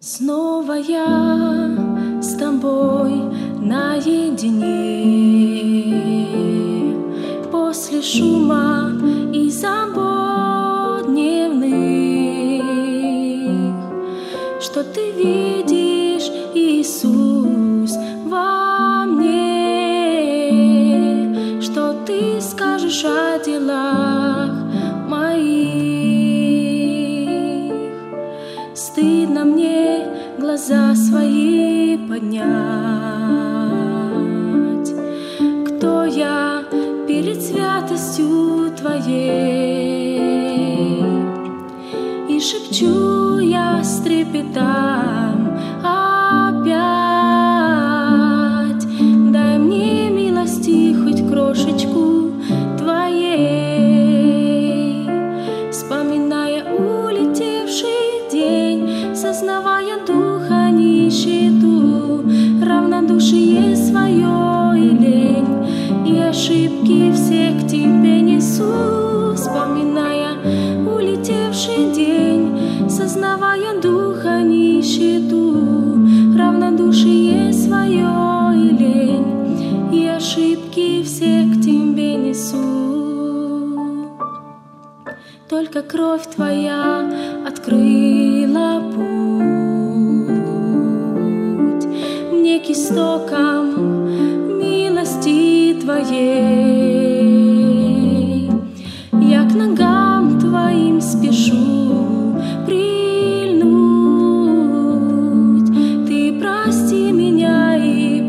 Снова я с тобой наедине, после шума и забот дневных. Что ты видишь, Иисус, во мне? Что ты скажешь о делах моих? Стыдно мне глаза свои поднять. Кто я перед святостью Твоей? И шепчу я с трепетом опять: дай мне милости хоть крошечку Твоей. Вспоминая улетевший день, сознавая духа нищету, равнодушие свое и лень, и ошибки все к Тебе несу. Вспоминая улетевший день, сознавая духа нищету, равнодушие свое и лень, и ошибки все к Тебе несу. Только кровь Твоя открыла путь мне к истокам милости Твоей. Я к ногам Твоим спешу прильнуть. Ты прости меня и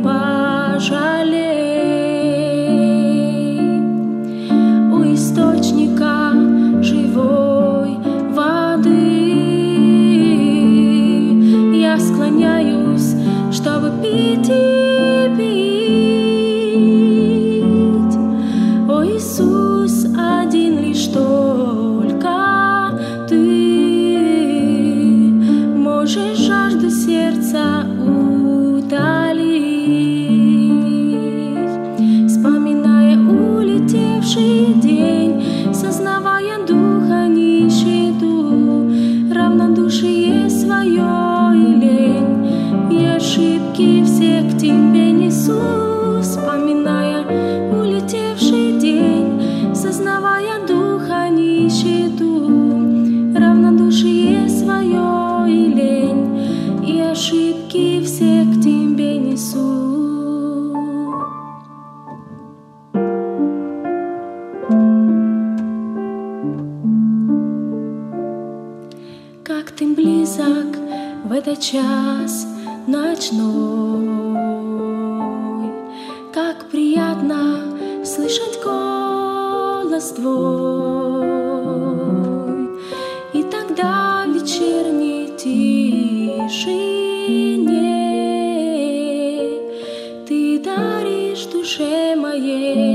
пожалей. У источника живой воды я склоняюсь, чтобы пить и пить. О Иисус, один лишь только Ты можешь жажду сердца утолить. Вспоминая улетевший день, сознавая духа нищету, равнодушие свое и лень, и ошибки все к Тебе несу. Вспоминая улетевший день, сознавая духа нищету, равнодушие свое и лень, и ошибки все к Тебе несу. Как Ты близок в этот час ночной, как приятно слышать голос Твой. И тогда в вечерней тишине Ты даришь душе моей